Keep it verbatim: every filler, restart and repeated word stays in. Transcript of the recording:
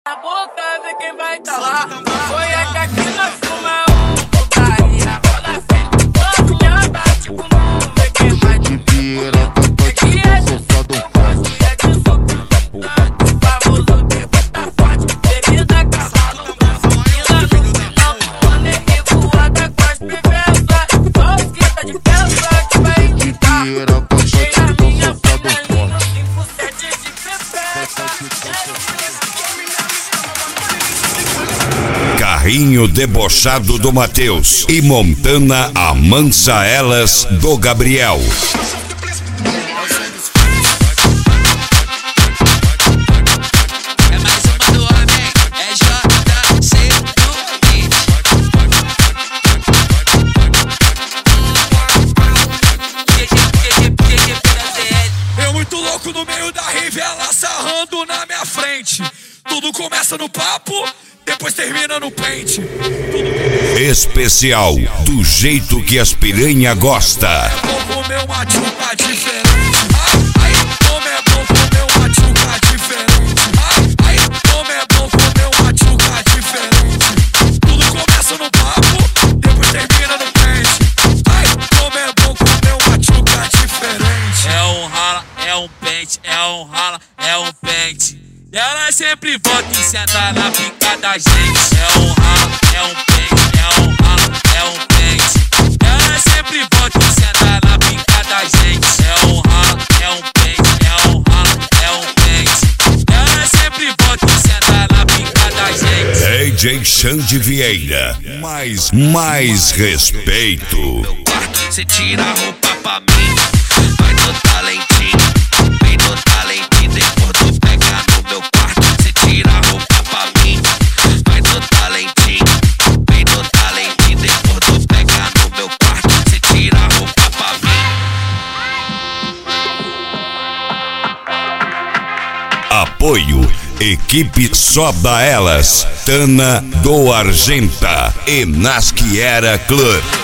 A boca vê quem vai tá lá. Foi a que aqui nós fuma um putaria. Rola sempre, vamos já bate com um. Vê quem vai te vira. Aqui é de soco, aqui é de soco. O famoso bebo tá forte. Bebida cavalo, fila no final. Quando é revoada com as pivelas. Só esquenta de peça que vai indicar. Cheia a minha panelinha, cinco sete de pepeta. Carrinho debochado do Matheus e Montana amansa elas do Gabriel. É mais uma do homem, é J C do Hit. Eu muito louco no meio da rave, ela sarrando na minha frente. Tudo começa no papo, depois termina no pente. Especial, do jeito que as piranha gosta. Vou comer uma tchuca diferente. Ai, como é bom comer uma tchuca diferente. Ai, como é bom comer uma tchuca diferente. Tudo começa no papo, depois termina no pente. Ai, como é bom comer uma tchuca diferente. É um rala, é um pente, é um rala, é um pente. Ela sempre volta e senta na pica da gente. É um rala, é um pente, é um rala, é um pente. Ela sempre volta e senta na pica da gente. É um rala, é um pente, é um rala, é um pente. Ela sempre volta e senta na pica da gente. D J Xande Vieira, mais, mais respeito. Cê tira a roupa pra mim, vai no talentinho, vem no talentinho, depois tu pega no meu quarto. Cê tira a roupa pra mim, vai no talentinho, vem no talentinho, depois tu pega no meu quarto. Cê tira a roupa pra mim. Apoio, equipe Só da Elas, Tana do Argenta e Nasquiera Club.